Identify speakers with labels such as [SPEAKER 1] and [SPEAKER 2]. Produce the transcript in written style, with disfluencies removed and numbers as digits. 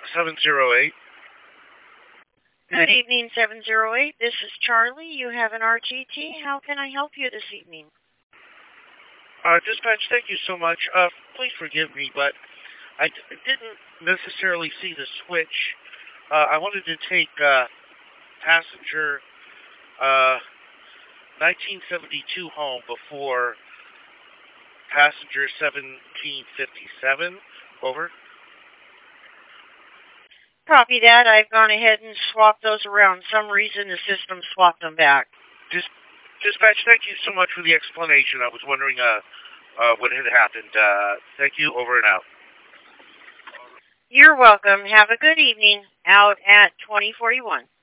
[SPEAKER 1] 708.
[SPEAKER 2] Good evening, 708. This is Charlie. You have an RTT. How can I help you this evening?
[SPEAKER 1] Dispatch, thank you so much. Please forgive me, but I didn't necessarily see the switch. I wanted to take passenger 1972 home before passenger 1757. Over.
[SPEAKER 2] Copy that. I've gone ahead and swapped those around. Some reason the system swapped them back.
[SPEAKER 1] Dispatch, thank you so much for the explanation. I was wondering what had happened. Thank you. Over and out.
[SPEAKER 2] You're welcome. Have a good evening. Out at 2041.